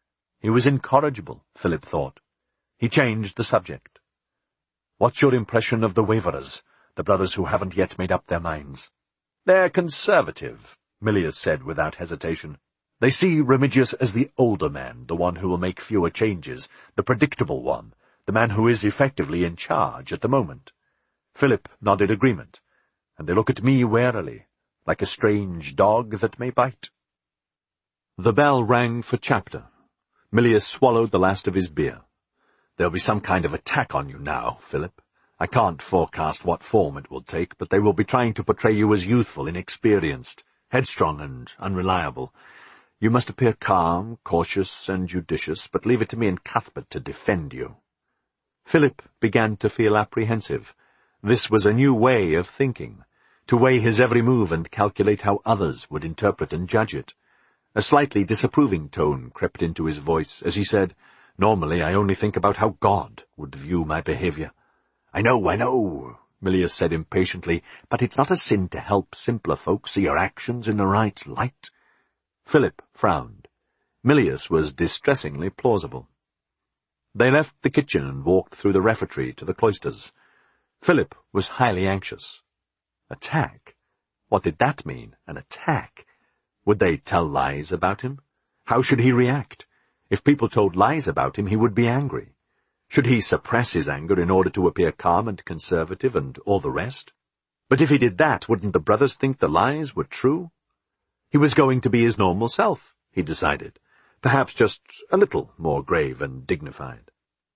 He was incorrigible, Philip thought. He changed the subject. "What's your impression of the waverers, the brothers who haven't yet made up their minds?" "They're conservative," Milius said without hesitation. They see Remigius as the older man, the one who will make fewer changes, the predictable one, the man who is effectively in charge at the moment. Philip nodded agreement, and they look at me warily, like a strange dog that may bite. The bell rang for chapter. Milius swallowed the last of his beer. There'll be some kind of attack on you now, Philip. I can't forecast what form it will take, but they will be trying to portray you as youthful, inexperienced, headstrong and unreliable. You must appear calm, cautious, and judicious, but leave it to me and Cuthbert to defend you. Philip began to feel apprehensive. This was a new way of thinking, to weigh his every move and calculate how others would interpret and judge it. A slightly disapproving tone crept into his voice as he said, "Normally I only think about how God would view my behavior." "I know, I know," Milius said impatiently, "but it's not a sin to help simpler folk see your actions in the right light." Philip frowned. Milius was distressingly plausible. They left the kitchen and walked through the refectory to the cloisters. Philip was highly anxious. Attack? What did that mean, an attack? Would they tell lies about him? How should he react? If people told lies about him, he would be angry. Should he suppress his anger in order to appear calm and conservative and all the rest? But if he did that, wouldn't the brothers think the lies were true? He was going to be his normal self, he decided, perhaps just a little more grave and dignified.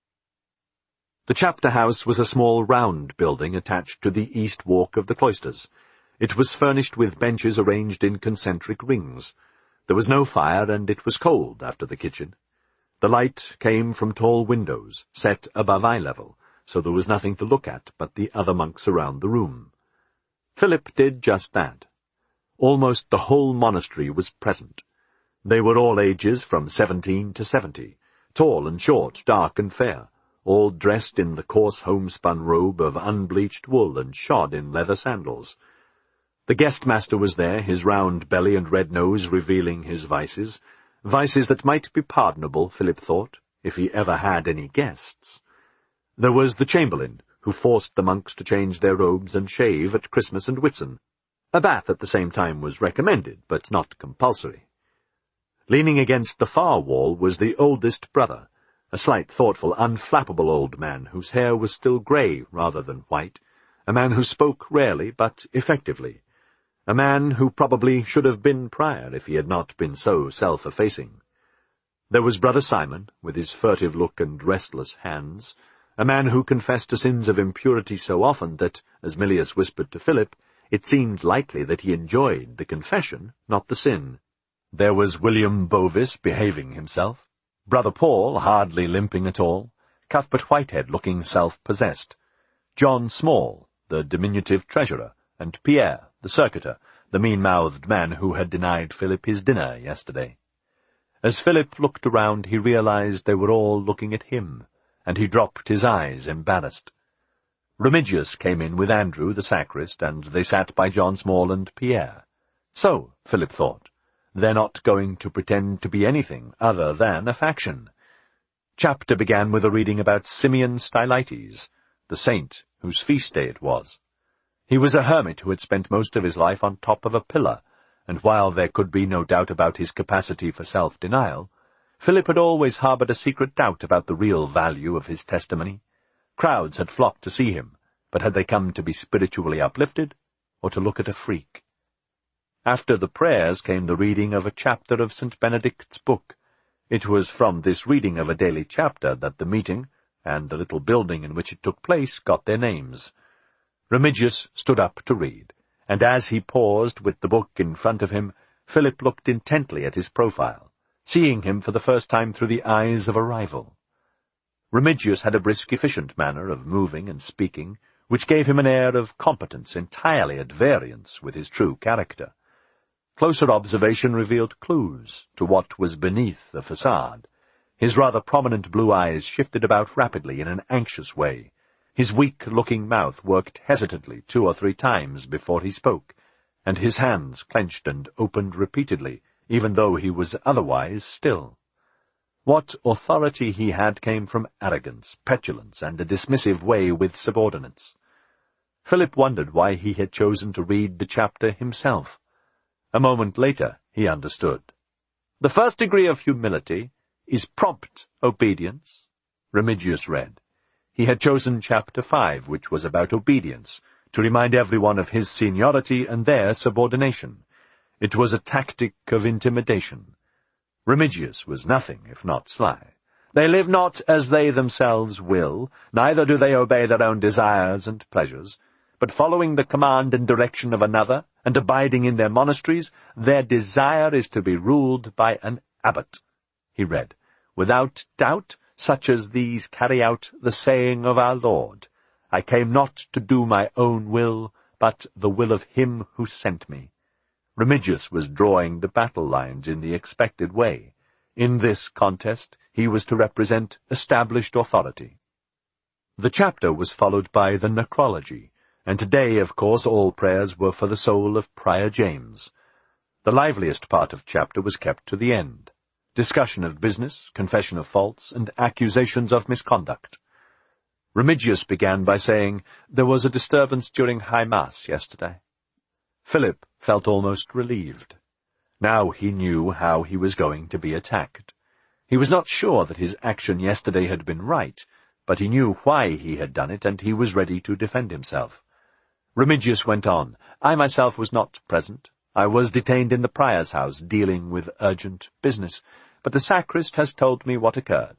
The chapter house was a small round building attached to the east walk of the cloisters. It was furnished with benches arranged in concentric rings. There was no fire, and it was cold after the kitchen. The light came from tall windows, set above eye level, so there was nothing to look at but the other monks around the room. Philip did just that. Almost the whole monastery was present. They were all ages from seventeen to seventy, tall and short, dark and fair, all dressed in the coarse homespun robe of unbleached wool and shod in leather sandals. The guest-master was there, his round belly and red nose revealing his vices, vices that might be pardonable, Philip thought, if he ever had any guests. There was the chamberlain, who forced the monks to change their robes and shave at Christmas and Whitsun. A bath at the same time was recommended, but not compulsory. Leaning against the far wall was the oldest brother, a slight, thoughtful, unflappable old man whose hair was still grey rather than white, a man who spoke rarely but effectively, a man who probably should have been prior if he had not been so self-effacing. There was Brother Simon, with his furtive look and restless hands, a man who confessed to sins of impurity so often that, as Milius whispered to Philip, it seemed likely that he enjoyed the confession, not the sin. There was William Bovis behaving himself, Brother Paul hardly limping at all, Cuthbert Whitehead looking self-possessed, John Small, the diminutive treasurer, and Pierre, the circuiter, the mean-mouthed man who had denied Philip his dinner yesterday. As Philip looked around, he realized they were all looking at him, and he dropped his eyes, embarrassed. Remigius came in with Andrew, the sacrist, and they sat by John Small and Pierre. So, Philip thought, they're not going to pretend to be anything other than a faction. Chapter began with a reading about Simeon Stylites, the saint whose feast day it was. He was a hermit who had spent most of his life on top of a pillar, and while there could be no doubt about his capacity for self-denial, Philip had always harboured a secret doubt about the real value of his testimony. Crowds had flocked to see him, but had they come to be spiritually uplifted, or to look at a freak? After the prayers came the reading of a chapter of Saint Benedict's book. It was from this reading of a daily chapter that the meeting, and the little building in which it took place, got their names. Remigius stood up to read, and as he paused with the book in front of him, Philip looked intently at his profile, seeing him for the first time through the eyes of a rival. Remigius had a brisk, efficient manner of moving and speaking, which gave him an air of competence entirely at variance with his true character. Closer observation revealed clues to what was beneath the facade. His rather prominent blue eyes shifted about rapidly in an anxious way. His weak-looking mouth worked hesitantly two or three times before he spoke, and his hands clenched and opened repeatedly, even though he was otherwise still. What authority he had came from arrogance, petulance, and a dismissive way with subordinates. Philip wondered why he had chosen to read the chapter himself. A moment later he understood. The first degree of humility is prompt obedience, Remigius read. He had chosen chapter five, which was about obedience, to remind everyone of his seniority and their subordination. It was a tactic of intimidation. Remigius was nothing if not sly. They live not as they themselves will, neither do they obey their own desires and pleasures, but following the command and direction of another, and abiding in their monasteries, their desire is to be ruled by an abbot. He read, Without doubt, such as these carry out the saying of our Lord, I came not to do my own will, but the will of him who sent me. Remigius was drawing the battle lines in the expected way. In this contest, he was to represent established authority. The chapter was followed by the necrology, and today, of course, all prayers were for the soul of Prior James. The liveliest part of chapter was kept to the end. Discussion of business, confession of faults, and accusations of misconduct. Remigius began by saying, There was a disturbance during High Mass yesterday. Philip felt almost relieved. Now he knew how he was going to be attacked. He was not sure that his action yesterday had been right, but he knew why he had done it, and he was ready to defend himself. Remigius went on, I myself was not present. I was detained in the prior's house, dealing with urgent business, but the sacrist has told me what occurred.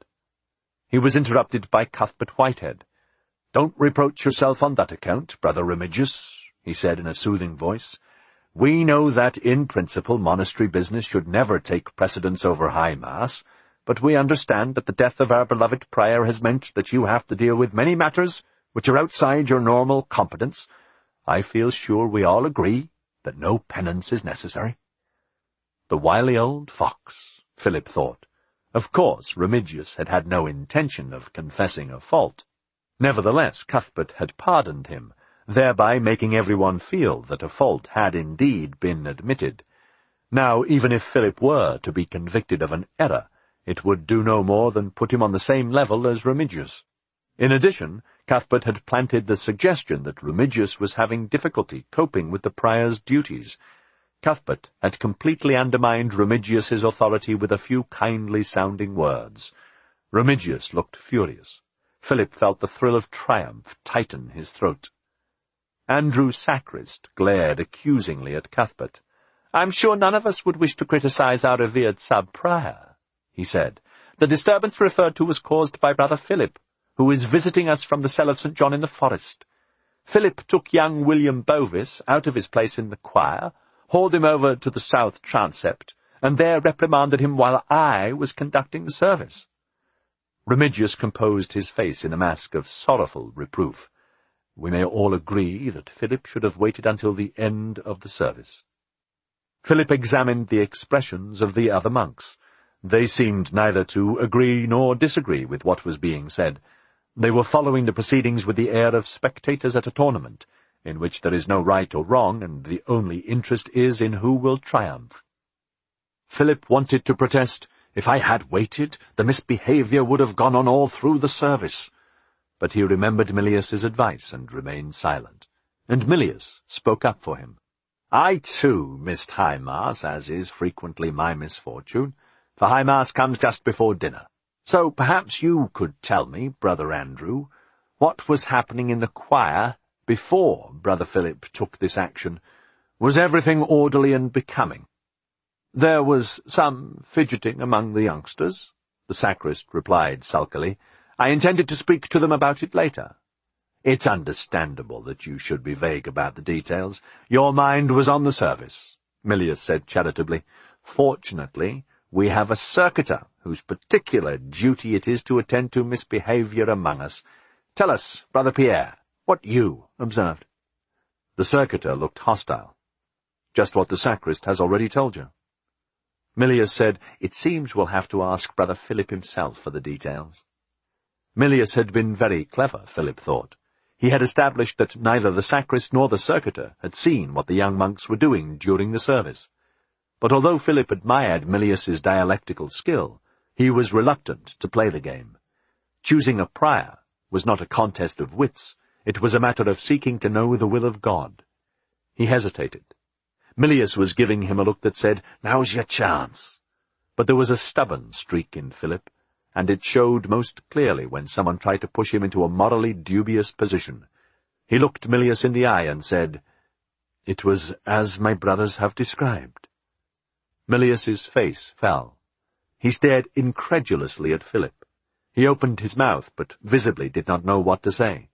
He was interrupted by Cuthbert Whitehead. Don't reproach yourself on that account, Brother Remigius, he said in a soothing voice. We know that, in principle, monastery business should never take precedence over High Mass, but we understand that the death of our beloved prior has meant that you have to deal with many matters which are outside your normal competence. I feel sure we all agree that no penance is necessary. The wily old fox, Philip thought. Of course, Remigius had had no intention of confessing a fault. Nevertheless, Cuthbert had pardoned him, thereby making everyone feel that a fault had indeed been admitted. Now, even if Philip were to be convicted of an error, it would do no more than put him on the same level as Remigius. In addition, Cuthbert had planted the suggestion that Remigius was having difficulty coping with the prior's duties. Cuthbert had completely undermined Remigius's authority with a few kindly-sounding words. Remigius looked furious. Philip felt the thrill of triumph tighten his throat. Andrew Sacrist glared accusingly at Cuthbert. I'm sure none of us would wish to criticize our revered sub-prior, he said. The disturbance referred to was caused by Brother Philip, who is visiting us from the cell of Saint John in the Forest. Philip took young William Bovis out of his place in the choir, hauled him over to the south transept, and there reprimanded him while I was conducting the service. Remigius composed his face in a mask of sorrowful reproof. We may all agree that Philip should have waited until the end of the service. Philip examined the expressions of the other monks. They seemed neither to agree nor disagree with what was being said. They were following the proceedings with the air of spectators at a tournament, in which there is no right or wrong, and the only interest is in who will triumph. Philip wanted to protest, If I had waited, the misbehaviour would have gone on all through the service. But he remembered Milius's advice and remained silent, and Milius spoke up for him. I, too, missed High Mass, as is frequently my misfortune, for High Mass comes just before dinner. So perhaps you could tell me, Brother Andrew, what was happening in the choir before Brother Philip took this action. Was everything orderly and becoming? There was some fidgeting among the youngsters, the sacrist replied sulkily. I intended to speak to them about it later. It's understandable that you should be vague about the details. Your mind was on the service, Milius said charitably. Fortunately, we have a circuiter whose particular duty it is to attend to misbehaviour among us. Tell us, Brother Pierre, what you observed. The circuiter looked hostile. Just what the sacrist has already told you. Milius said, It seems we'll have to ask Brother Philip himself for the details. Milius had been very clever, Philip thought. He had established that neither the sacrist nor the circuiter had seen what the young monks were doing during the service. But although Philip admired Milius's dialectical skill, he was reluctant to play the game. Choosing a prior was not a contest of wits, it was a matter of seeking to know the will of God. He hesitated. Milius was giving him a look that said, Now's your chance. But there was a stubborn streak in Philip, and it showed most clearly when someone tried to push him into a morally dubious position. He looked Milius in the eye and said, "It was as my brothers have described." Milius's face fell. He stared incredulously at Philip. He opened his mouth, but visibly did not know what to say.